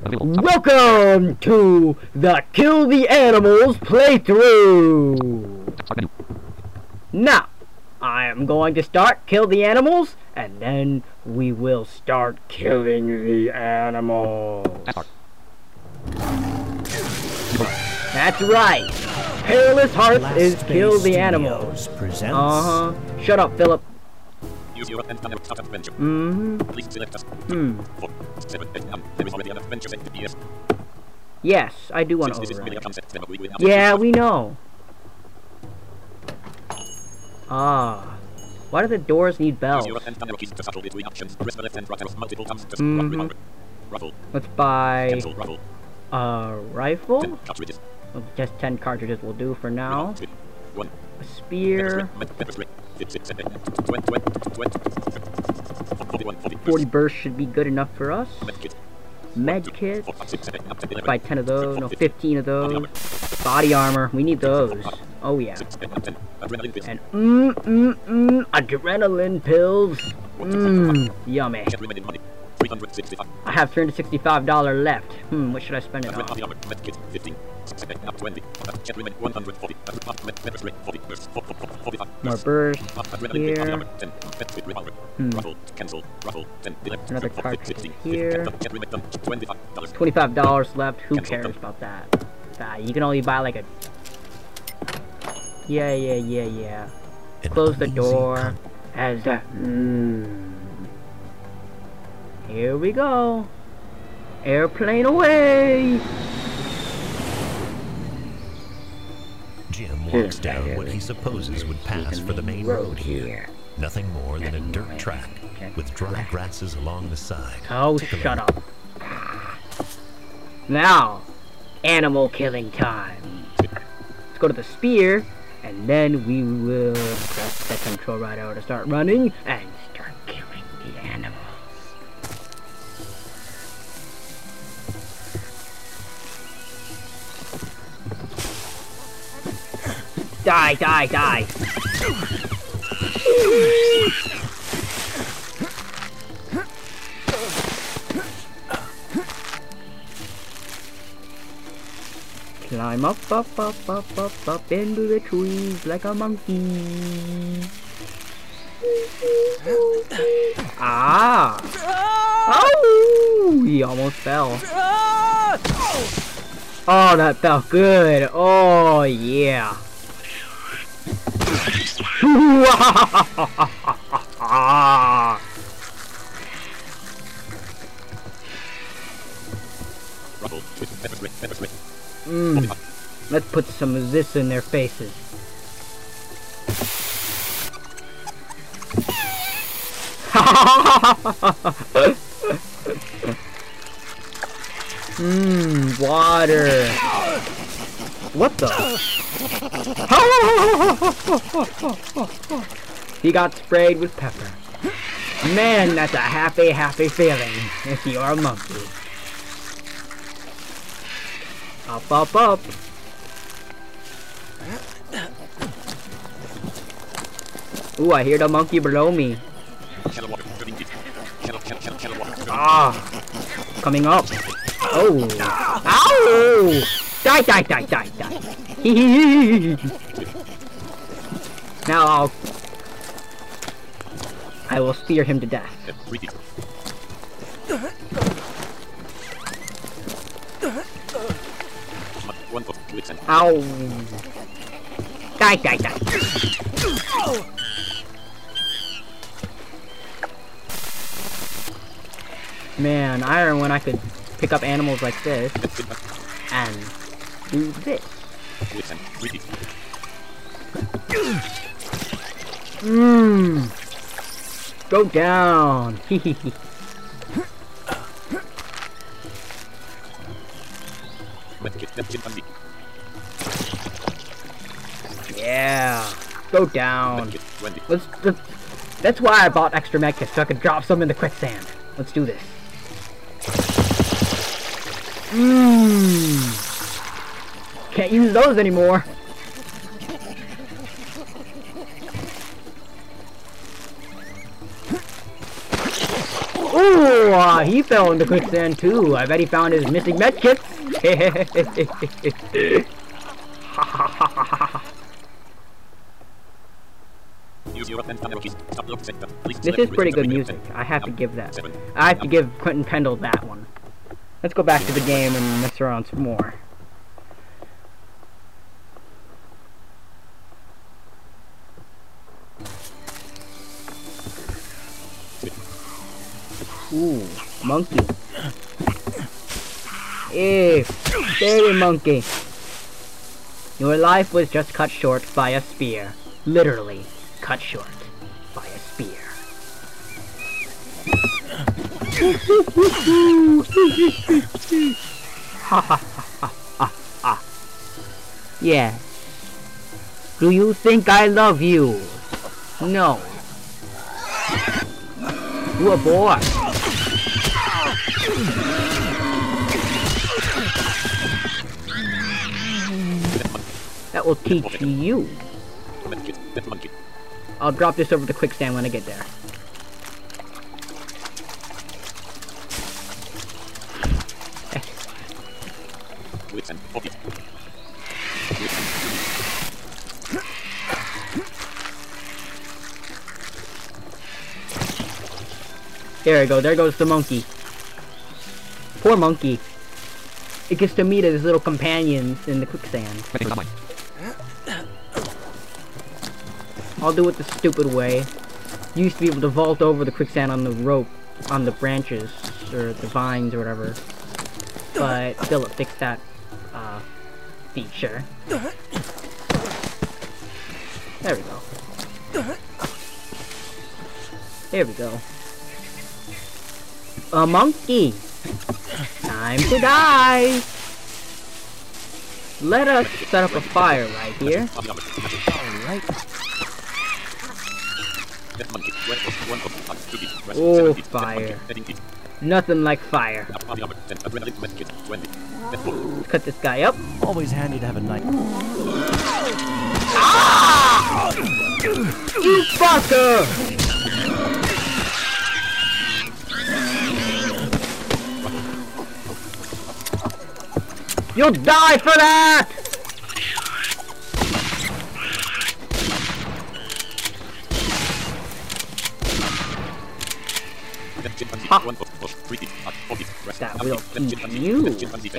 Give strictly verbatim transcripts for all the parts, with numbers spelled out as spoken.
Welcome to the Kill the Animals playthrough! Now, I am going to start Kill the Animals, and then we will start killing the animals. That's right! Hairless Hearts is Kill the Animals. Uh-huh. Shut up, Philip. Use your and start adventure. Mm-hmm. Please select us. Hmm. Four, seven, eight, um, there is already an adventure set to P S. Yes, I do want to Since this is merely a override. concept demo, we will not Yeah, use we know. Ah. Why do the doors need bells? Use your and arrow keys to toggle between options. Press the left and right arrows multiple times to Mhm. rock revolver. Ruffle. Let's buy Cancel. Ruffle. a rifle. Ten cartridges. Well, just ten cartridges will do for now. Revolve. One. A spear. Pepper spray. Six, seven, eight, twenty, twenty, twenty, forty-one, forty. forty bursts should be good enough for us. Medkit. Med kit. Four, five, six, seven, eight, ten, eleven. Buy ten of those. No, fifteen of those. Body armor. We need those. Oh yeah. Six, eight, ten. Adrenaline pills. And mmm mmm mmm adrenaline pills. Mmm yummy. Get remaining money. three hundred sixty-five. I have three hundred sixty-five dollars left. Hmm, what should I spend it on? Body armor. Medkit. fifteen. Six, seven, eight, twenty. Get remaining one hundred forty. Pepper spray. forty. Bursts. forty-five. More bursts. Adrenaline pill. Body Here. armor. ten. Medkit revolver. Hmm. Ruffle. Cancel. Ruffle. ten. eleven. Another twelve, cartridge fifteen. here. Get remaining done. twenty-five dollars. twenty-five dollars left. Who Cancel. cares about that? Ah, you can only buy like a... Yeah, yeah, yeah, yeah. Close the door. As the... Mm. Here we go. Airplane away! Jim walks down what he supposes would pass for the main road here. Nothing more than a dirt track with dry grasses along the side. Oh, Take a shut look. up. Now, animal killing time. Let's go to the spear, and then we will press the control right over to start running and start killing the animals. Die, die, die. Climb up, up, up, up, up, up into the trees like a monkey. Ah! Oh! He almost fell. Oh, that felt good. Oh, yeah. Ruffle. Pepper spray. Pepper spray. Mmm. Let's put some of this in their faces. Mmm, water. What the? He got sprayed with pepper. Man, that's a happy, happy feeling if you're a monkey. Up, up, up. Ooh, I hear the monkey below me. Ah, coming up. Oh, ow! Die, die, die, die, die. Now I'll, I will spear him to death. Ow! Die, die, die. Man, I remember when I could pick up animals like this and do this. Mmm. Go down. Yeah. Go down. Let's, let's. That's why I bought extra medkits, so I could drop some in the quicksand. Let's do this. Mmm. Can't use those anymore. Ooh, Ah, he fell into quicksand too. I bet he found his missing medkits. This is pretty good music. I have to give that. I have to give Quentin Pendle that one. Let's go back to the game and mess around some more. Ooh, monkey. Ew, baby monkey. Your life was just cut short by a spear. Literally, cut short by a spear. Ha ha ha ha ha. Yeah. Do you think I love you? No. You a boy. That will teach you. I'll drop this over the quicksand when I get there. There we go, there goes the monkey. Poor monkey. It gets to meet his little companions in the quicksand. I'll do it the stupid way. You used to be able to vault over the quicksand on the rope, on the branches, or the vines or whatever. But Philip fixed that uh, feature. There we go. There we go. A monkey! Time to die! Let us set up a fire right here. Alright. Oh, fire. Nothing like fire. Cut this guy up. Always handy to have a knife. Ah! You fucker! You'll die for that! Ha. That will teach you a...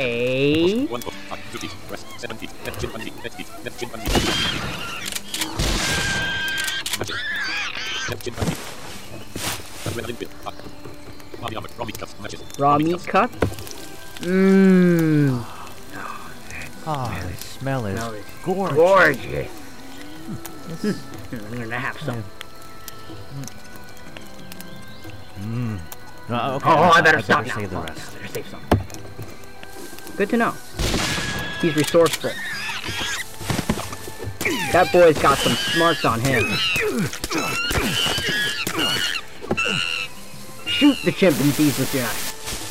Raw meat cut? Mmm. Ah, oh, the smell is Smell is gorgeous. gorgeous. This... I'm gonna have some. Mm. Uh, okay, Oh, I better I stop better now. save the Oh, rest. I better save some. Good to know. He's resourceful. That boy's got some smarts on him. Shoot the chimpanzees with your knife.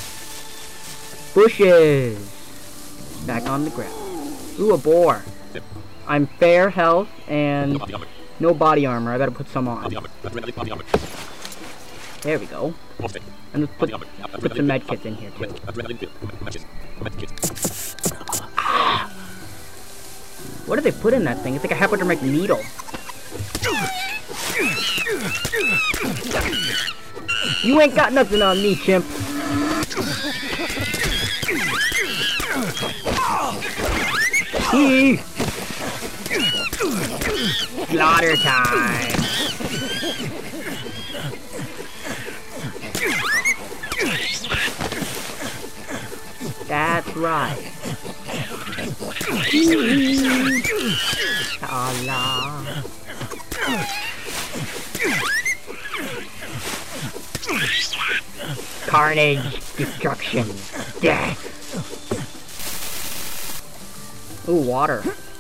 Bushes. Back on the ground. Ooh, a boar. I'm fair health and no body armor. I better put some on. There we go. And let's put, put some medkits in here too. Ah! What did they put in that thing? It's like a hypodermic needle. You ain't got nothing on me, chimp. He. Slaughter time. That's right. Allah. Carnage, destruction, death. Ooh, water.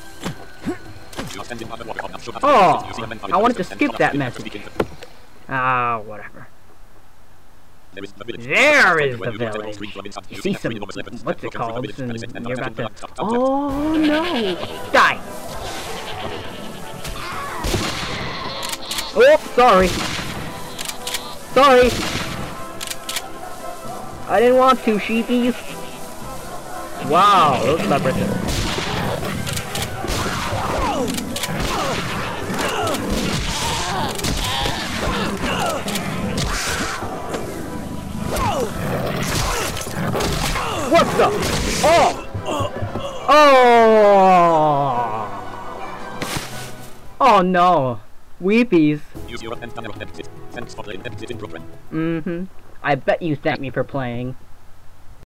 Oh, I wanted to skip that message. Ah, uh, whatever. There is the village. You see some, what's it called, and you're about to... Oh, no! Die! Oh, sorry. Sorry. I didn't want to, sheepies. Wow, those peppers. What the? Oh! Oh! Oh no. Weepies. Use your and camera exit. Thanks for playing exit in program. Mm-hmm. I bet you thank me for playing.